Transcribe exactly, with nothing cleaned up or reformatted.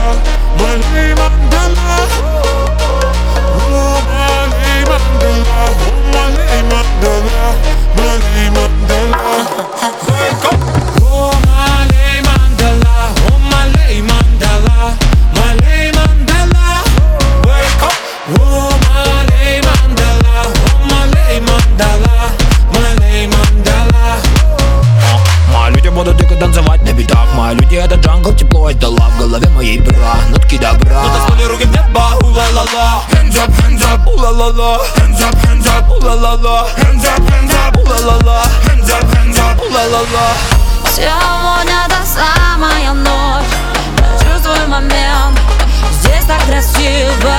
Малей мандала, о, малей мандала, о, малей мандала, малей мандала. Wake up, oh malay mandala, oh malay mandala, malay mandala. Wake up, oh malay mandala, oh malay mandala, malay mandala. Мои люди будут дико танцевать на битах. Мои люди это джангл, тепло, это лав. В голове моей бра, нотки добра. Ну танцполи руки в небо, у-ла-ла-ла. Hands up, hands up, у-ла-ла-ла. Hands up, hands up, у-ла-ла-ла. Hands up, hands up, у-ла-ла-ла. Hands up, hands up, у-ла-ла-ла. Сегодня та самая ночь, прочувствуй момент. Здесь так красиво,